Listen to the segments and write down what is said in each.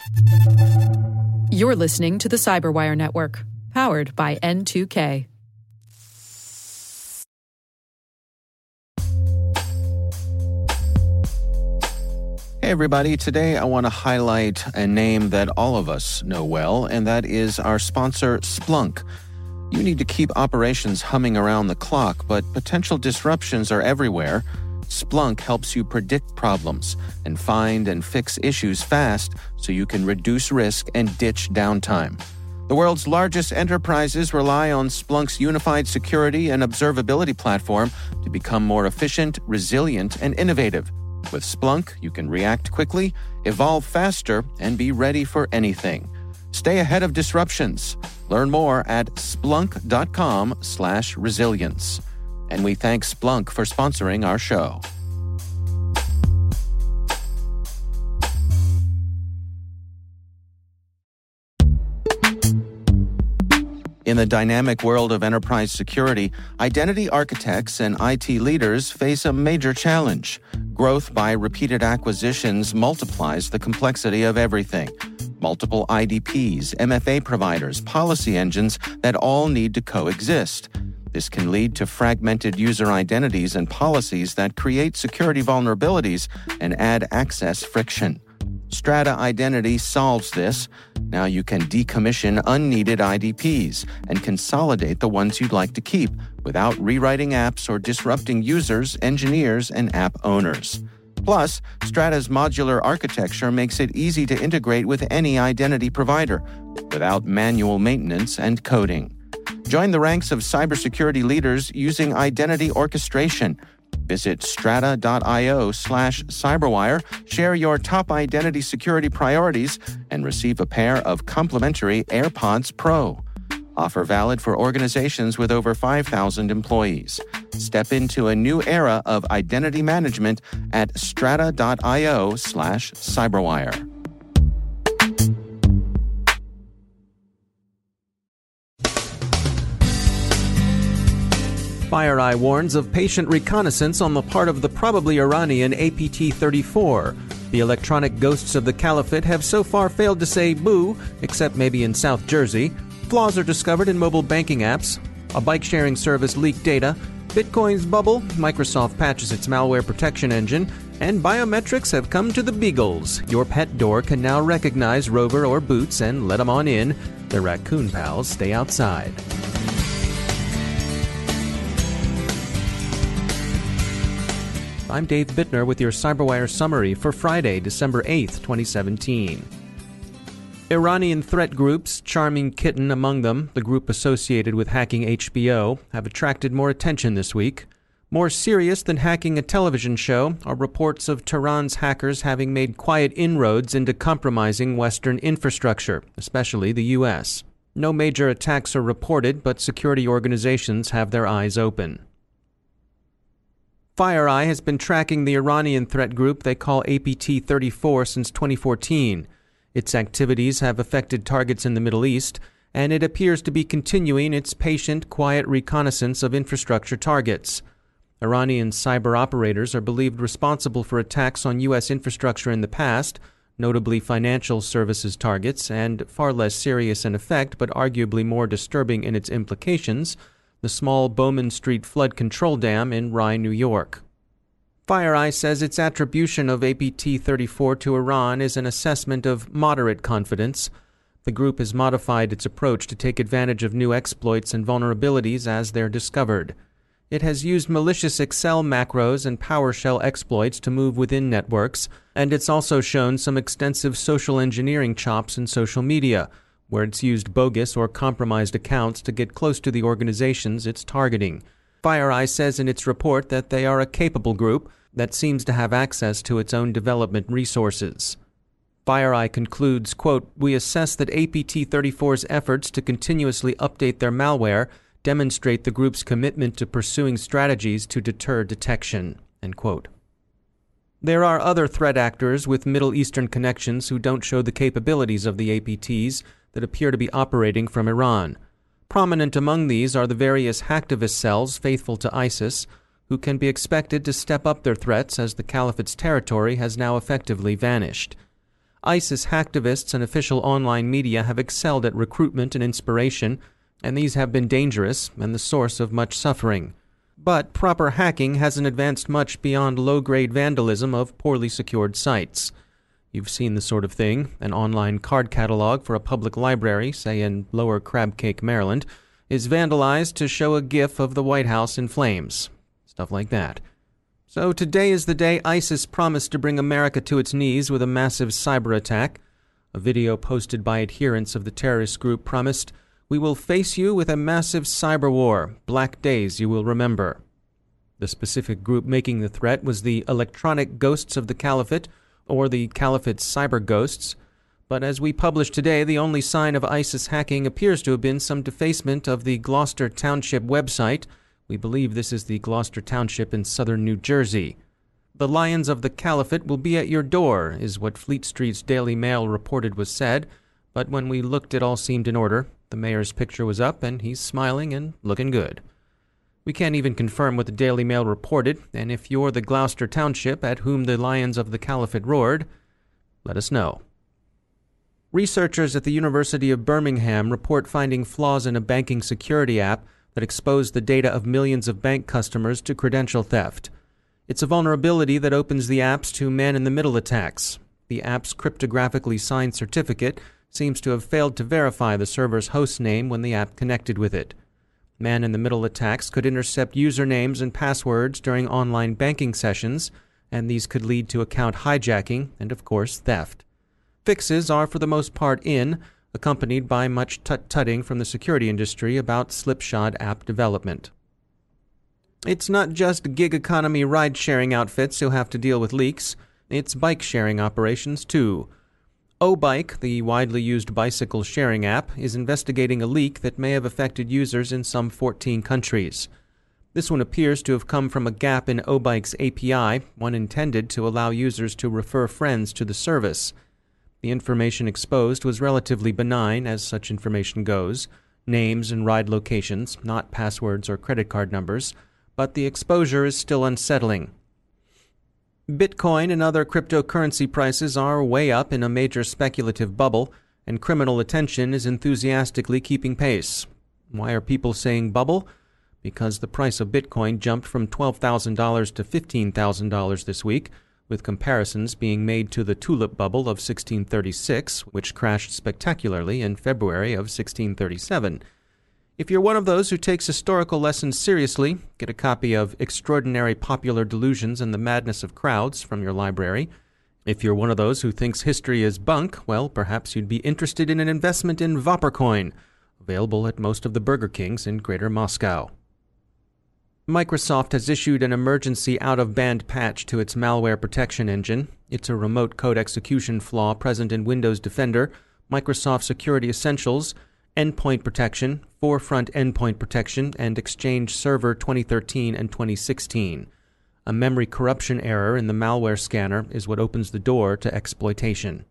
You're listening to the Cyberwire Network, powered by N2K. Hey everybody, today I want to highlight a name that all of us know well, and that is our sponsor, Splunk. You need to keep operations humming around the clock, but potential disruptions are everywhere. Splunk helps you predict problems and find and fix issues fast so you can reduce risk and ditch downtime. The world's largest enterprises rely on Splunk's unified security and observability platform to become more efficient, resilient, and innovative. With Splunk, you can react quickly, evolve faster, and be ready for anything. Stay ahead of disruptions. Learn more at splunk.com/resilience. And we thank Splunk for sponsoring our show. In the dynamic world of enterprise security, identity architects and IT leaders face a major challenge. Growth by repeated acquisitions multiplies the complexity of everything. Multiple IDPs, MFA providers, policy engines that all need to coexist. This can lead to fragmented user identities and policies that create security vulnerabilities and add access friction. Strata Identity solves this. Now you can decommission unneeded IDPs and consolidate the ones you'd like to keep without rewriting apps or disrupting users, engineers, and app owners. Plus, Strata's modular architecture makes it easy to integrate with any identity provider without manual maintenance and coding. Join the ranks of cybersecurity leaders using identity orchestration. Visit strata.io/cyberwire, share your top identity security priorities, and receive a pair of complimentary AirPods Pro. Offer valid for organizations with over 5,000 employees. Step into a new era of identity management at strata.io/cyberwire. FireEye warns of patient reconnaissance on the part of the probably Iranian APT-34. The electronic ghosts of the caliphate have so far failed to say boo, except maybe in South Jersey. Flaws are discovered in mobile banking apps. A bike-sharing service leaked data. Bitcoin's bubble. Microsoft patches its malware protection engine. And biometrics have come to the Beagles. Your pet door can now recognize Rover or Boots and let them on in. The raccoon pals stay outside. I'm Dave Bittner with your CyberWire summary for Friday, December 8th, 2017. Iranian threat groups, Charming Kitten among them, the group associated with hacking HBO, have attracted more attention this week. More serious than hacking a television show are reports of Tehran's hackers having made quiet inroads into compromising Western infrastructure, especially the U.S. No major attacks are reported, but security organizations have their eyes open. FireEye has been tracking the Iranian threat group they call APT-34 since 2014. Its activities have affected targets in the Middle East, and it appears to be continuing its patient, quiet reconnaissance of infrastructure targets. Iranian cyber operators are believed responsible for attacks on U.S. infrastructure in the past, notably financial services targets, and far less serious in effect but arguably more disturbing in its implications, the small Bowman Street flood control dam in Rye, New York. FireEye says its attribution of APT-34 to Iran is an assessment of moderate confidence. The group has modified its approach to take advantage of new exploits and vulnerabilities as they're discovered. It has used malicious Excel macros and PowerShell exploits to move within networks, and it's also shown some extensive social engineering chops in social media, where it's used bogus or compromised accounts to get close to the organizations it's targeting. FireEye says in its report that they are a capable group that seems to have access to its own development resources. FireEye concludes, quote, "We assess that APT-34's efforts to continuously update their malware demonstrate the group's commitment to pursuing strategies to deter detection," end quote. There are other threat actors with Middle Eastern connections who don't show the capabilities of the APTs that appear to be operating from Iran. Prominent among these are the various hacktivist cells faithful to ISIS, who can be expected to step up their threats as the caliphate's territory has now effectively vanished. ISIS hacktivists and official online media have excelled at recruitment and inspiration, and these have been dangerous and the source of much suffering. But proper hacking hasn't advanced much beyond low-grade vandalism of poorly secured sites. You've seen the sort of thing. An online card catalog for a public library, say in Lower Crab Cake, Maryland, is vandalized to show a GIF of the White House in flames. Stuff like that. So today is the day ISIS promised to bring America to its knees with a massive cyber attack. A video posted by adherents of the terrorist group promised, "We will face you with a massive cyber war. Black days you will remember." The specific group making the threat was the Electronic Ghosts of the Caliphate, or the Caliphate's cyber ghosts. But as we publish today, the only sign of ISIS hacking appears to have been some defacement of the Gloucester Township website. We believe this is the Gloucester Township in southern New Jersey. "The Lions of the Caliphate will be at your door," is what Fleet Street's Daily Mail reported was said, but when we looked it all seemed in order. The mayor's picture was up, and he's smiling and looking good. We can't even confirm what the Daily Mail reported, and if you're the Gloucester Township at whom the Lions of the Caliphate roared, let us know. Researchers at the University of Birmingham report finding flaws in a banking security app that exposed the data of millions of bank customers to credential theft. It's a vulnerability that opens the apps to man-in-the-middle attacks. The app's cryptographically signed certificate seems to have failed to verify the server's host name when the app connected with it. Man-in-the-middle attacks could intercept usernames and passwords during online banking sessions, and these could lead to account hijacking and, of course, theft. Fixes are for the most part accompanied by much tut-tutting from the security industry about slipshod app development. It's not just gig economy ride-sharing outfits who have to deal with leaks. It's bike-sharing operations, too. O-Bike, the widely used bicycle sharing app, is investigating a leak that may have affected users in some 14 countries. This one appears to have come from a gap in O-Bike's API, one intended to allow users to refer friends to the service. The information exposed was relatively benign, as such information goes, names and ride locations, not passwords or credit card numbers, but the exposure is still unsettling. Bitcoin and other cryptocurrency prices are way up in a major speculative bubble, and criminal attention is enthusiastically keeping pace. Why are people saying bubble? Because the price of Bitcoin jumped from $12,000 to $15,000 this week, with comparisons being made to the tulip bubble of 1636, which crashed spectacularly in February of 1637. If you're one of those who takes historical lessons seriously, get a copy of Extraordinary Popular Delusions and the Madness of Crowds from your library. If you're one of those who thinks history is bunk, well, perhaps you'd be interested in an investment in Voppercoin, available at most of the Burger Kings in Greater Moscow. Microsoft has issued an emergency out-of-band patch to its malware protection engine. It's a remote code execution flaw present in Windows Defender, Microsoft Security Essentials, Endpoint Protection, Forefront Endpoint Protection, and Exchange Server 2013 and 2016. A memory corruption error in the malware scanner is what opens the door to exploitation.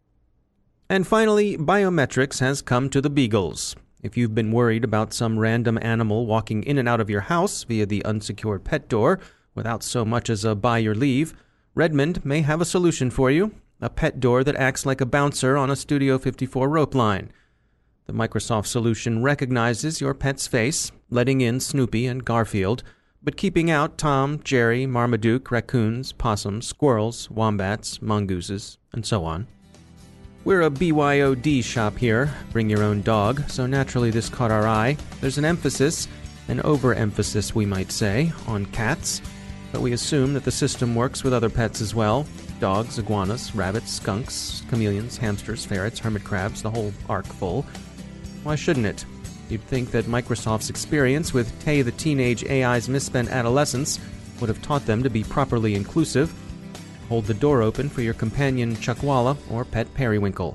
And finally, biometrics has come to the Beagles. If you've been worried about some random animal walking in and out of your house via the unsecured pet door without so much as a by your leave, Redmond may have a solution for you, a pet door that acts like a bouncer on a Studio 54 rope line. The Microsoft solution recognizes your pet's face, letting in Snoopy and Garfield, but keeping out Tom, Jerry, Marmaduke, raccoons, possums, squirrels, wombats, mongooses, and so on. We're a BYOD shop here, bring your own dog, so naturally this caught our eye. There's an emphasis, an overemphasis we might say, on cats, but we assume that the system works with other pets as well. Dogs, iguanas, rabbits, skunks, chameleons, hamsters, ferrets, hermit crabs, the whole ark full. Why shouldn't it? You'd think that Microsoft's experience with Tay the Teenage AI's misspent adolescence would have taught them to be properly inclusive. Hold the door open for your companion Chuckwalla or pet Periwinkle.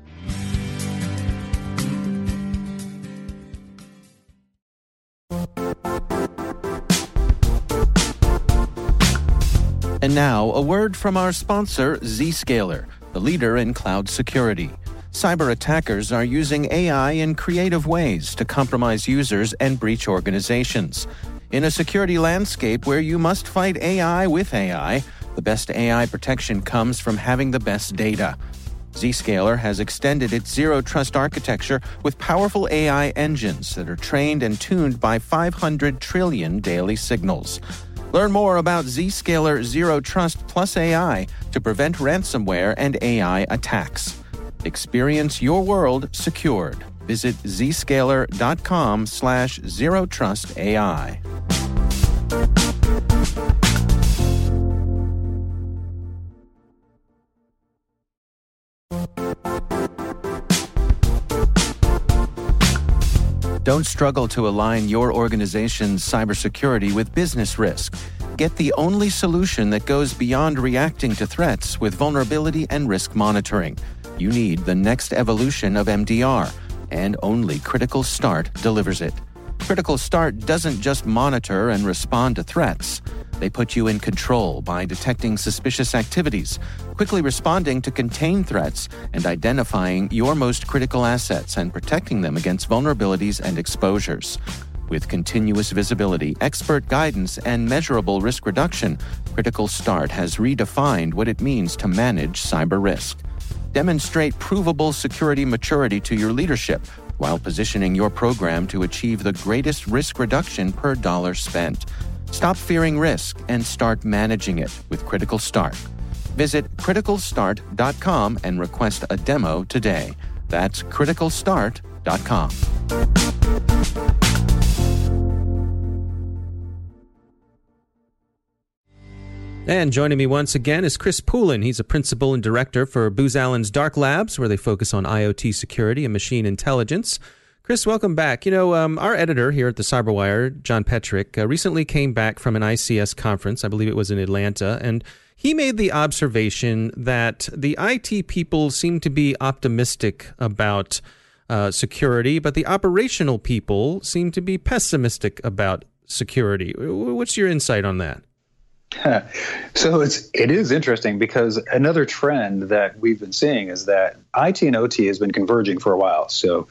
And now, a word from our sponsor, Zscaler, the leader in cloud security. Cyber attackers are using AI in creative ways to compromise users and breach organizations. In a security landscape where you must fight AI with AI, the best AI protection comes from having the best data. Zscaler has extended its Zero Trust architecture with powerful AI engines that are trained and tuned by 500 trillion daily signals. Learn more about Zscaler Zero Trust Plus AI to prevent ransomware and AI attacks. Experience your world secured. Visit zscaler.com/zerotrustai. Don't struggle to align your organization's cybersecurity with business risk. Get the only solution that goes beyond reacting to threats with vulnerability and risk monitoring. You need the next evolution of MDR, and only Critical Start delivers it. Critical Start doesn't just monitor and respond to threats. They put you in control by detecting suspicious activities, quickly responding to contain threats, and identifying your most critical assets and protecting them against vulnerabilities and exposures. With continuous visibility, expert guidance, and measurable risk reduction, Critical Start has redefined what it means to manage cyber risk. Demonstrate provable security maturity to your leadership while positioning your program to achieve the greatest risk reduction per dollar spent. Stop fearing risk and start managing it with Critical Start. Visit criticalstart.com and request a demo today. That's criticalstart.com. And joining me once again is Chris Poulin. He's a principal and director for Booz Allen's Dark Labs, where they focus on IoT security and machine intelligence. Chris, welcome back. Our editor here at the CyberWire, John Petrik, recently came back from an ICS conference. I believe it was in Atlanta, and he made the observation that the IT people seem to be optimistic about security, but the operational people seem to be pessimistic about security. What's your insight on that? So it is interesting because another trend that we've been seeing is that IT and OT has been converging for a while. So,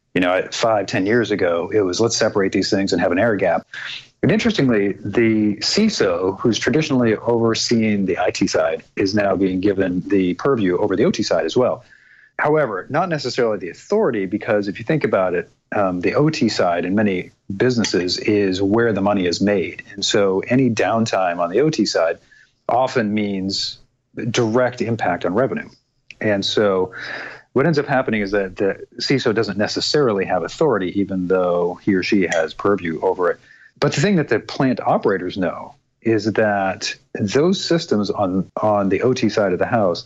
5-10 years ago, it was let's separate these things and have an air gap. But interestingly, the CISO, who's traditionally overseeing the IT side, is now being given the purview over the OT side as well. However, not necessarily the authority, because if you think about it, the OT side in many businesses is where the money is made. And so any downtime on the OT side often means direct impact on revenue. And so what ends up happening is that the CISO doesn't necessarily have authority, even though he or she has purview over it. But the thing that the plant operators know is that those systems on the OT side of the house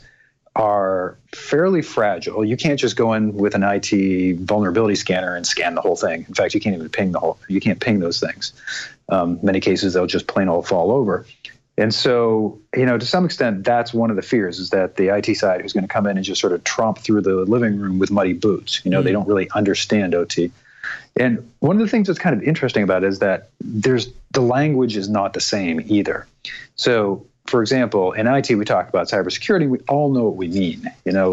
are fairly fragile. You can't just go in with an IT vulnerability scanner and scan the whole thing. In fact, you can't even ping those things. Many cases, they'll just plain old fall over. And so, to some extent, that's one of the fears, is that the IT side who's going to come in and just sort of tromp through the living room with muddy boots. They don't really understand OT. And one of the things that's kind of interesting about it is that the language is not the same either. So, for example, in IT, we talk about cybersecurity. We all know what we mean.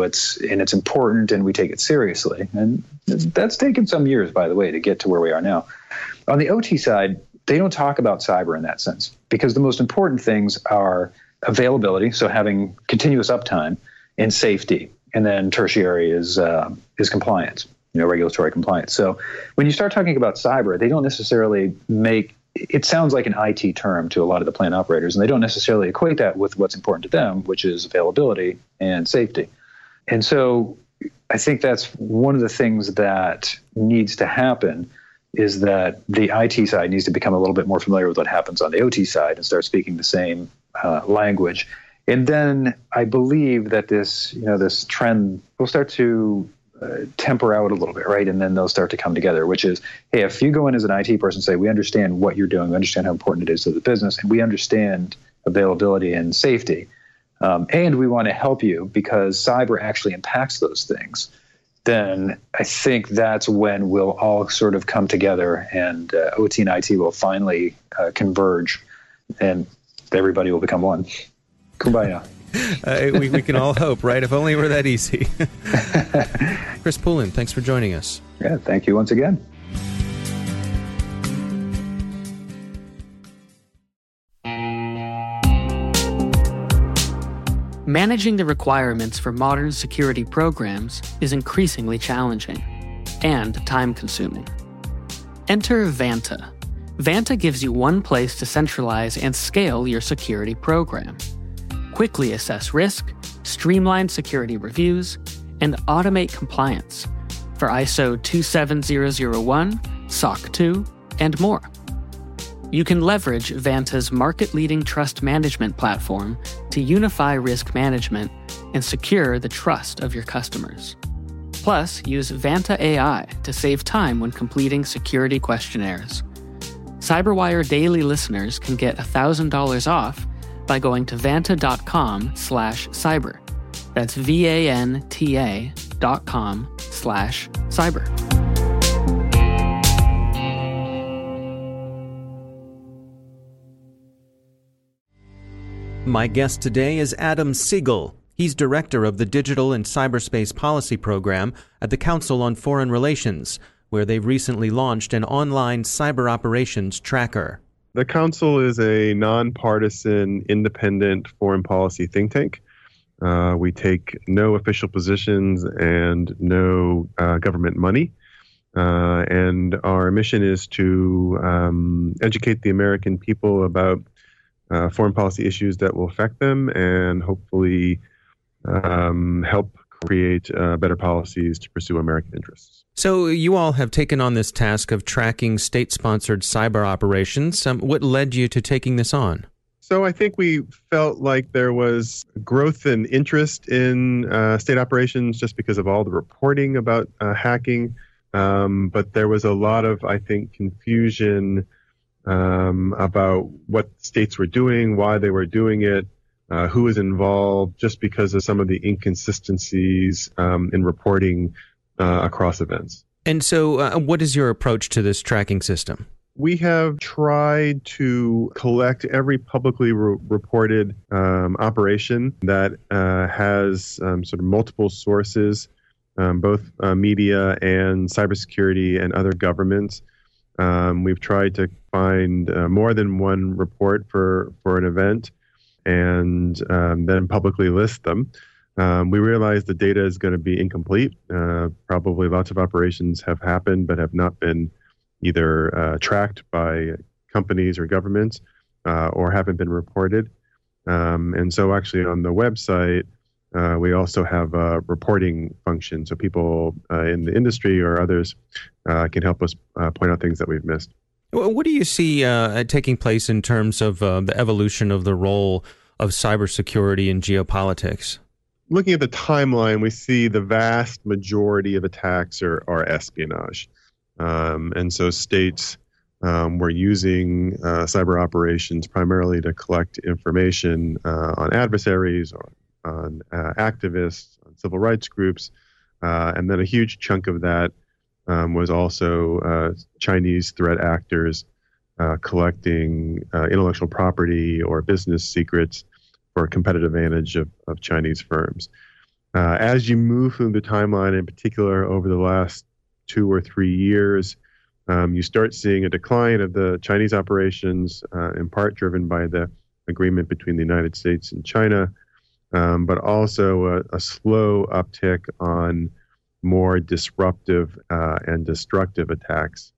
It's important and we take it seriously. And that's taken some years, by the way, to get to where we are now. On the OT side, they don't talk about cyber in that sense, because the most important things are availability, so having continuous uptime, and safety. And then tertiary is compliance, regulatory compliance. So when you start talking about cyber, they don't necessarily it sounds like an IT term to a lot of the plant operators, and they don't necessarily equate that with what's important to them, which is availability and safety. And so I think that's one of the things that needs to happen, is that the IT side needs to become a little bit more familiar with what happens on the OT side and start speaking the same language. And then I believe that this trend will start to temper out a little bit, right? And then they'll start to come together, which is, hey, if you go in as an IT person and say, we understand what you're doing, we understand how important it is to the business, and we understand availability and safety, and we want to help you because cyber actually impacts those things, then I think that's when we'll all sort of come together, and OT and IT will finally converge, and everybody will become one. Kumbaya. We can all hope, right? If only it were that easy. Chris Poulin, thanks for joining us. Yeah, thank you once again. Managing the requirements for modern security programs is increasingly challenging and time-consuming. Enter Vanta. Vanta gives you one place to centralize and scale your security program. Quickly assess risk, streamline security reviews, and automate compliance for ISO 27001, SOC 2, and more. You can leverage Vanta's market-leading trust management platform to unify risk management and secure the trust of your customers. Plus, use Vanta AI to save time when completing security questionnaires. CyberWire Daily listeners can get $1,000 off by going to vanta.com/cyber. That's VANTA.com/cyber. My guest today is Adam Siegel. He's director of the Digital and Cyberspace Policy Program at the Council on Foreign Relations, where they've recently launched an online cyber operations tracker. The Council is a nonpartisan, independent foreign policy think tank. We take no official positions and no government money. And our mission is to educate the American people about foreign policy issues that will affect them and hopefully help create better policies to pursue American interests. So you all have taken on this task of tracking state-sponsored cyber operations. What led you to taking this on? So I think we felt like there was growth and interest in state operations just because of all the reporting about hacking. But there was a lot of, I think, confusion about what states were doing, why they were doing it, who was involved, just because of some of the inconsistencies in reporting across events. And so what is your approach to this tracking system? We have tried to collect every publicly reported operation that has sort of multiple sources, both media and cybersecurity and other governments. We've tried to find more than one report for an event and then publicly list them. We realize the data is going to be incomplete. Probably lots of operations have happened but have not been either tracked by companies or governments or haven't been reported. And so actually on the website, we also have a reporting function. So people in the industry or others can help us point out things that we've missed. What do you see taking place in terms of the evolution of the role of cybersecurity in geopolitics? Looking at the timeline, we see the vast majority of attacks are espionage. And so states were using cyber operations primarily to collect information on adversaries or on activists, on civil rights groups. And then a huge chunk of that was also Chinese threat actors collecting intellectual property or business secrets for a competitive advantage of Chinese firms. As you move through the timeline, in particular over the last 2 or 3 years, you start seeing a decline of the Chinese operations, in part driven by the agreement between the United States and China, but also a slow uptick on more disruptive and destructive attacks,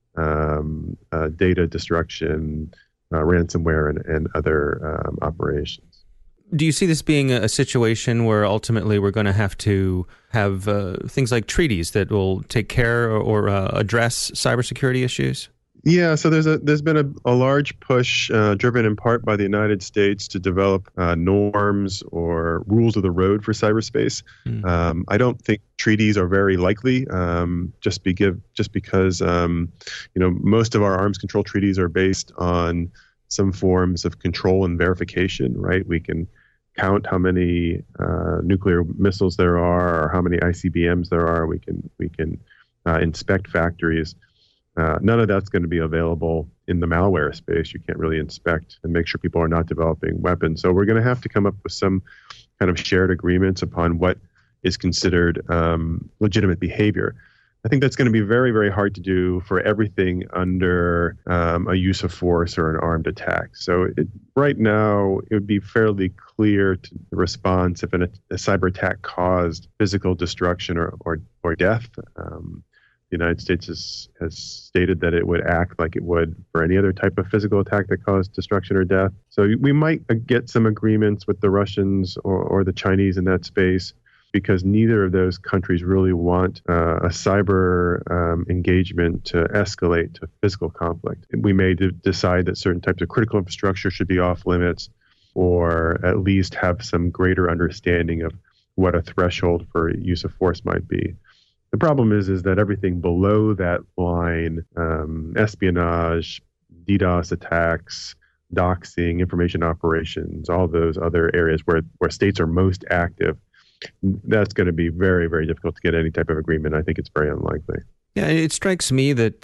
data destruction, ransomware, and other operations. Do you see this being a situation where ultimately we're going to have things like treaties that will take care or address cybersecurity issues? Yeah, so there's been a large push driven in part by the United States to develop norms or rules of the road for cyberspace. I don't think treaties are very likely, just because most of our arms control treaties are based on some forms of control and verification, right? We can count how many nuclear missiles there are or how many ICBMs there are. We can inspect factories. None of that's going to be available in the malware space. You can't really inspect and make sure people are not developing weapons. So we're going to have to come up with some kind of shared agreements upon what is considered legitimate behavior. I think that's going to be very, very hard to do for everything under a use of force or an armed attack. So right now, it would be fairly clear to the response if a cyber attack caused physical destruction or death. The United States has stated that it would act like it would for any other type of physical attack that caused destruction or death. So we might get some agreements with the Russians or the Chinese in that space, because neither of those countries really want a cyber engagement to escalate to physical conflict. We may decide that certain types of critical infrastructure should be off limits, or at least have some greater understanding of what a threshold for use of force might be. The problem is that everything below that line, espionage, DDoS attacks, doxing, information operations, all those other areas where states are most active, that's going to be very, very difficult to get any type of agreement. I think it's very unlikely. Yeah, it strikes me that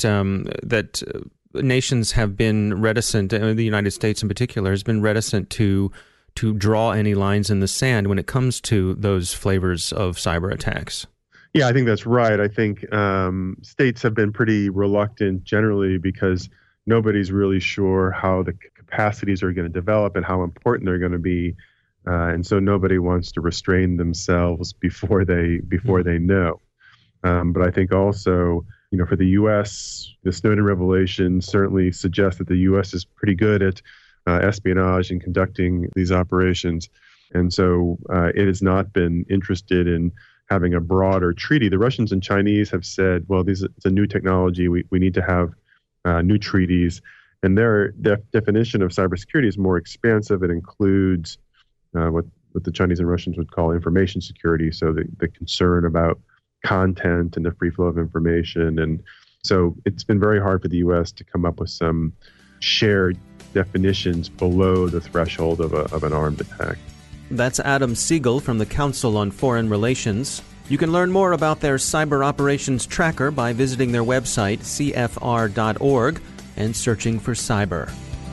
nations have been reticent, the United States in particular, has been reticent to draw any lines in the sand when it comes to those flavors of cyber attacks. Yeah, I think that's right. I think states have been pretty reluctant generally because nobody's really sure how the capacities are going to develop and how important they're going to be. And so nobody wants to restrain themselves before they know. But I think also, for the U.S., the Snowden revelation certainly suggests that the U.S. is pretty good at espionage and conducting these operations. And so it has not been interested in having a broader treaty. The Russians and Chinese have said, well, it's a new technology. We need to have new treaties. And their definition of cybersecurity is more expansive. It includes what the Chinese and Russians would call information security, so the concern about content and the free flow of information. And so it's been very hard for the U.S. to come up with some shared definitions below the threshold of an armed attack. That's Adam Siegel from the Council on Foreign Relations. You can learn more about their cyber operations tracker by visiting their website, cfr.org, and searching for cyber.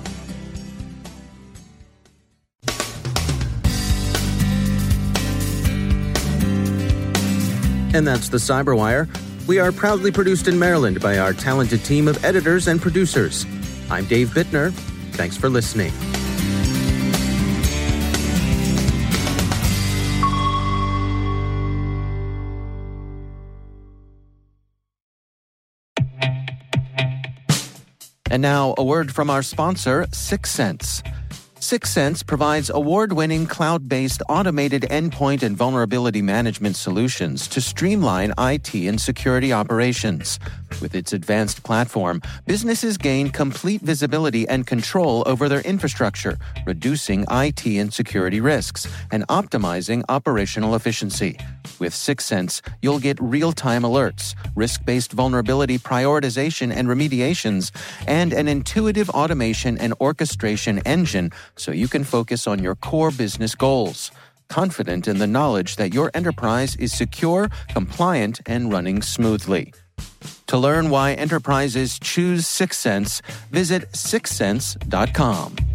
And that's the Cyberwire. We are proudly produced in Maryland by our talented team of editors and producers. I'm Dave Bittner. Thanks for listening. And now, a word from our sponsor, Syxsense. Syxsense provides award-winning cloud-based automated endpoint and vulnerability management solutions to streamline IT and security operations. With its advanced platform, businesses gain complete visibility and control over their infrastructure, reducing IT and security risks and optimizing operational efficiency. With Syxsense, you'll get real-time alerts, risk-based vulnerability prioritization and remediations, and an intuitive automation and orchestration engine so you can focus on your core business goals, confident in the knowledge that your enterprise is secure, compliant, and running smoothly. To learn why enterprises choose Syxsense, visit syxsense.com.